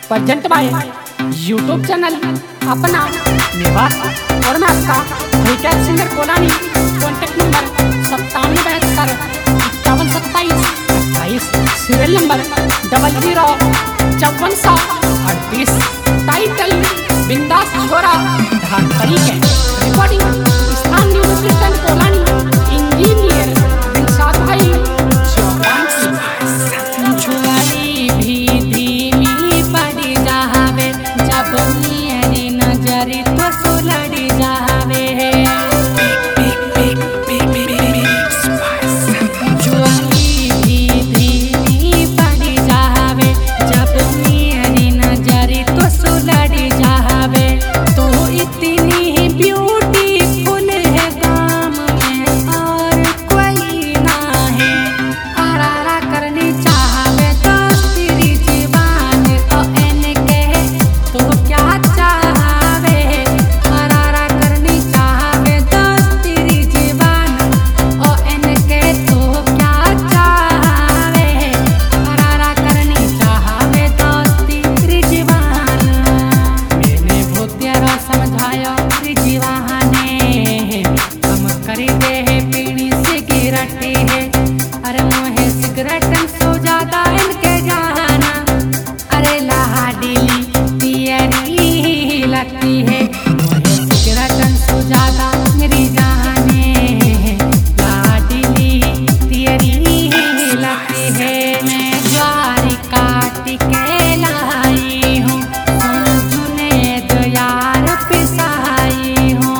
Present by YouTube channel अपना निवास और मैं आपका recap singer Kolani. Contact number 9772512728, serial number 005438। Title बिंदास छोरा धानपरी के। रिकॉर्डिंग स्थान न्यूट्रिशन कोलानी। इंजीनियर दिलशाद भाई छुआई भी धीमी पड़ जावे, जब मेरी नजर तो सुलड़ जावे। छुआई भी धीमी पड़ जावे, जब मेरी नजर तो सुलड़ जावे। तो इतनी ब्यूटीफुल है गाम में और कोई ना है। अरारा करनी चाहवे तो तेरी जीवान तो इनके तो क्या चाहवे। अरारा करनी चाहवे तो तेरी जीवान और इनके तो क्या चाहवे। अरारा करनी चाहवे तो तेरी जीवान। मैंने बहुत तेरा समझाया तेरी जीवाने, हम करी दे है पीनी सिगरेट है। अरे मोहे सिगरेट सो ज्यादा इनके जाना। अरे लाडली पियरी लगती है, मोहे सिगरेट सो ज्यादा मेरी जाने। लाडली पियरी लगती है। मैं ज्वार काट के लाई हूँ, जुनेद यार पिसाई हूँ।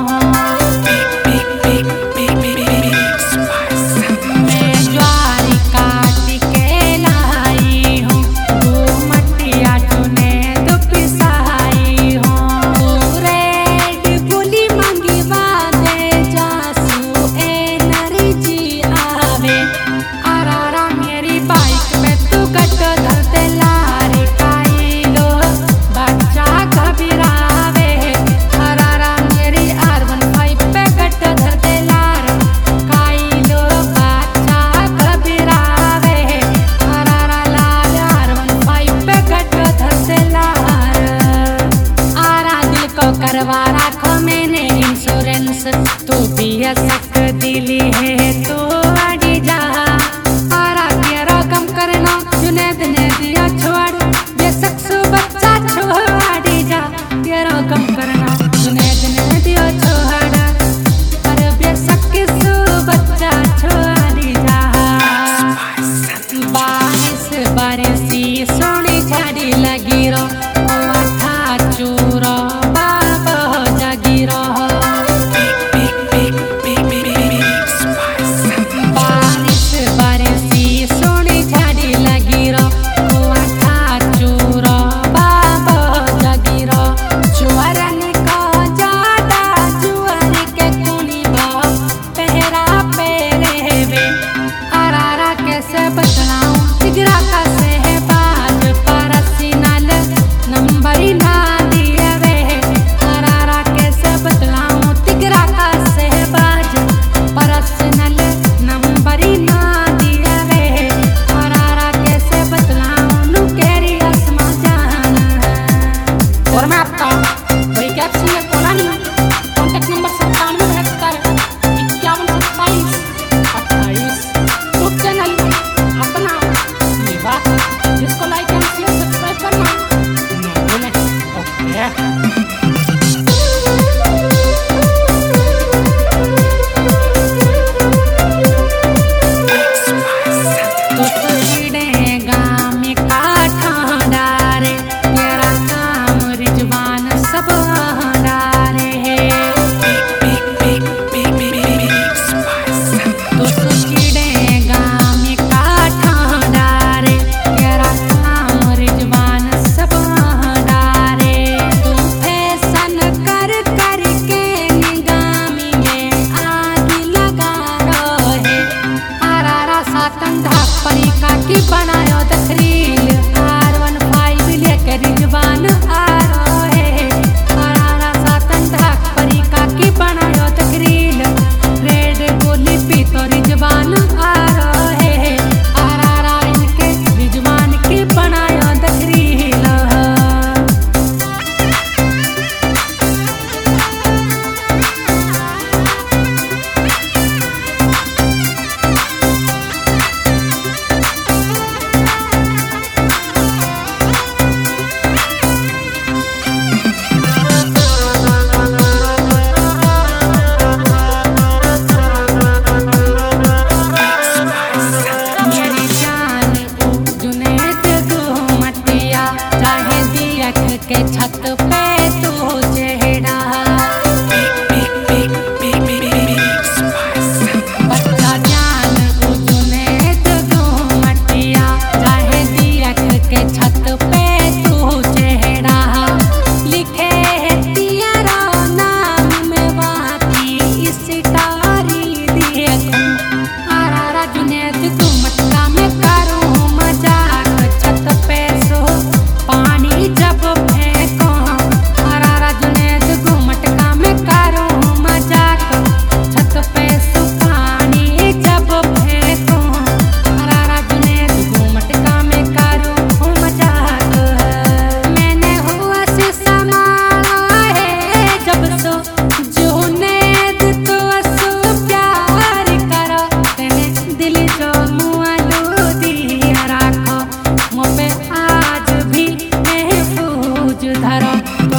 मैं ज्वार काट के लाई हूँ, वो मटिया जुनेद पिसाई हूँ। रेड बुली मांगी बादे जासू एनर्जी आवे। अरारा मेरी बाइक में तू गट धरते लारे काइलो बच्चा घबरावे। अरारा मेरी R15 पे गट धरते लार काइलो बच्चा घबरावे। अरारा लाल R15 पे गट धरते लार। आरा दिल को करवा राखो मैंने इंश्योरेंस, तू भी सक दिली है तो अड़ी जा। आरा के रकम करना जुनेद ने दिया छोड़, बेशक सो बच्चा छोड़ी जा। के रकम करना जुनेद ने दिया छोड़, अरे बेशक सो बच्चा छोड़ी जा। बारिश बरसी सोनी झाड़ी लगी रो, ओ अठा चूरो बाबा धरा